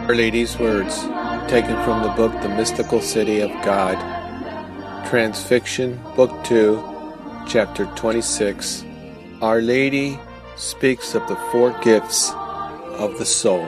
Our Lady's words, taken from the book The Mystical City of God, Transfiction, Book 2, Chapter 26. Our Lady speaks of the four gifts of the soul.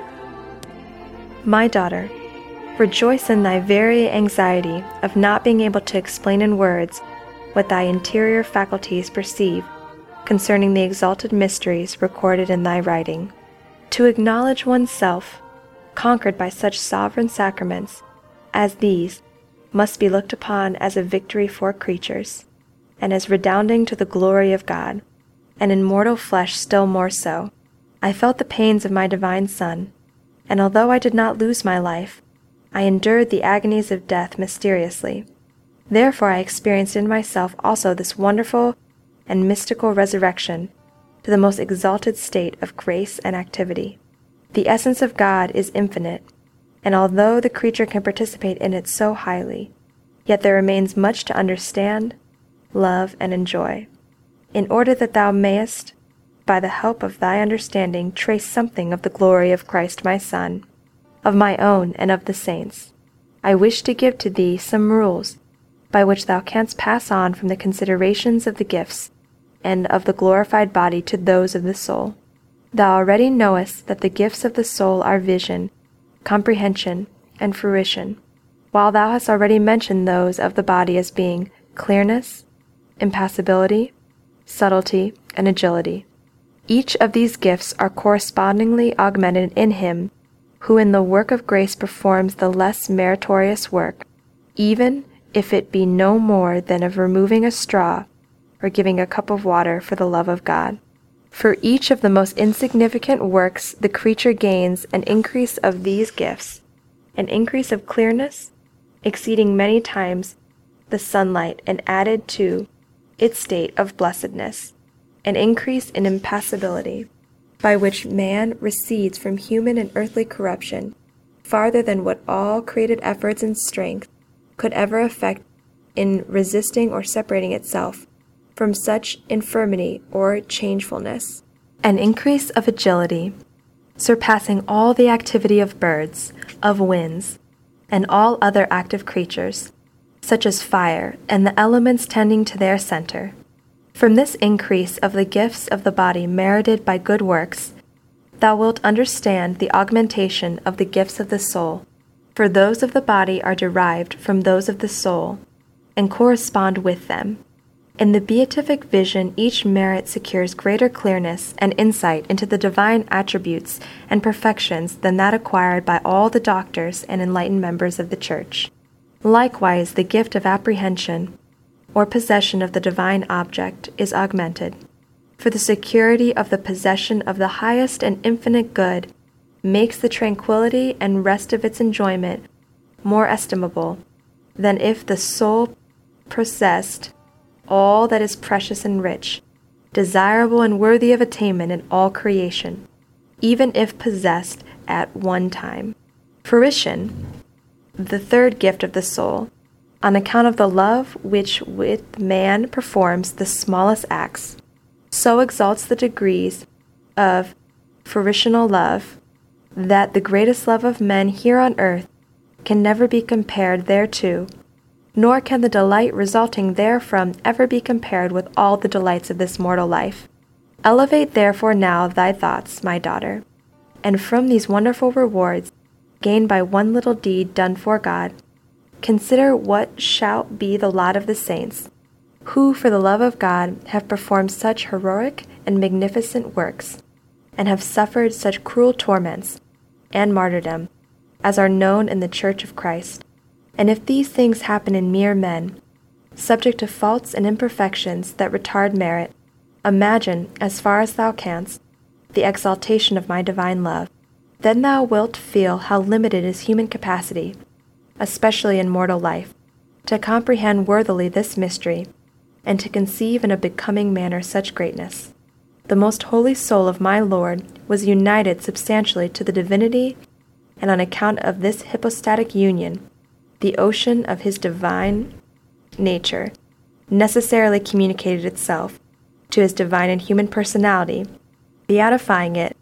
My daughter, rejoice in thy very anxiety of not being able to explain in words what thy interior faculties perceive concerning the exalted mysteries recorded in thy writing. To acknowledge oneself conquered by such sovereign sacraments as these must be looked upon as a victory for creatures, and as redounding to the glory of God, and in mortal flesh still more so. I felt the pains of my divine Son, and although I did not lose my life, I endured the agonies of death mysteriously. Therefore I experienced in myself also this wonderful and mystical resurrection to the most exalted state of grace and activity. The essence of God is infinite, and although the creature can participate in it so highly, yet there remains much to understand, love, and enjoy, in order that thou mayest, by the help of thy understanding, trace something of the glory of Christ my Son, of my own and of the saints. I wish to give to thee some rules by which thou canst pass on from the considerations of the gifts and of the glorified body to those of the soul. Thou already knowest that the gifts of the soul are vision, comprehension, and fruition, while thou hast already mentioned those of the body as being clearness, impassibility, subtlety, and agility. Each of these gifts are correspondingly augmented in him who in the work of grace performs the less meritorious work, even if it be no more than of removing a straw or giving a cup of water for the love of God. For each of the most insignificant works the creature gains an increase of these gifts, an increase of clearness, exceeding many times the sunlight, and added to its state of blessedness, an increase in impassibility, by which man recedes from human and earthly corruption farther than what all created efforts and strength could ever effect in resisting or separating itself from such infirmity or changefulness. An increase of agility, surpassing all the activity of birds, of winds, and all other active creatures, such as fire and the elements tending to their center. From this increase of the gifts of the body merited by good works, thou wilt understand the augmentation of the gifts of the soul, for those of the body are derived from those of the soul, and correspond with them. In the beatific vision each merit secures greater clearness and insight into the divine attributes and perfections than that acquired by all the doctors and enlightened members of the Church. Likewise the gift of apprehension, or possession of the divine object, is augmented, for the security of the possession of the highest and infinite good makes the tranquillity and rest of its enjoyment more estimable than if the soul possessed all that is precious and rich, desirable and worthy of attainment in all creation, even if possessed at one time. Fruition, the third gift of the soul, on account of the love which with man performs the smallest acts, so exalts the degrees of fruitional love, that the greatest love of men here on earth can never be compared thereto, nor can the delight resulting therefrom ever be compared with all the delights of this mortal life. Elevate therefore now thy thoughts, my daughter, and from these wonderful rewards, gained by one little deed done for God, consider what shall be the lot of the saints, who for the love of God have performed such heroic and magnificent works, and have suffered such cruel torments and martyrdom as are known in the Church of Christ. And if these things happen in mere men, subject to faults and imperfections that retard merit, imagine, as far as thou canst, the exaltation of my divine love. Then thou wilt feel how limited is human capacity, especially in mortal life, to comprehend worthily this mystery, and to conceive in a becoming manner such greatness. The most holy soul of my Lord was united substantially to the divinity, and on account of this hypostatic union, the ocean of his divine nature necessarily communicated itself to his divine and human personality, beatifying it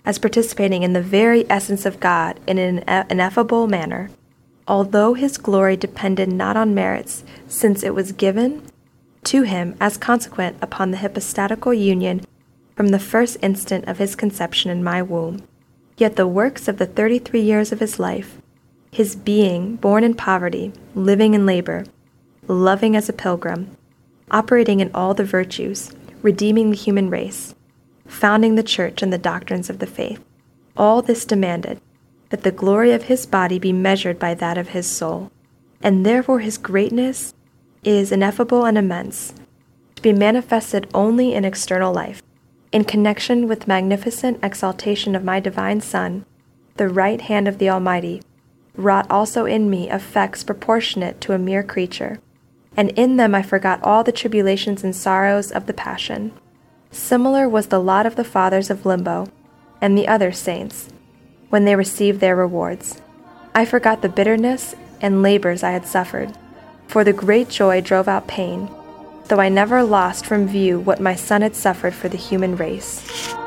as participating in the very essence of God in an ineffable manner, although his glory depended not on merits, since it was given to him as consequent upon the hypostatical union from the first instant of his conception in my womb. Yet the works of the 33 years of his life, his being born in poverty, living in labor, loving as a pilgrim, operating in all the virtues, redeeming the human race, founding the church and the doctrines of the faith, all this demanded that the glory of his body be measured by that of his soul, and therefore his greatness is ineffable and immense, to be manifested only in external life. In connection with magnificent exaltation of my divine Son, the right hand of the Almighty wrought also in me effects proportionate to a mere creature, and in them I forgot all the tribulations and sorrows of the Passion. Similar was the lot of the fathers of Limbo and the other saints, when they received their rewards. I forgot the bitterness and labors I had suffered, for the great joy drove out pain, though I never lost from view what my Son had suffered for the human race.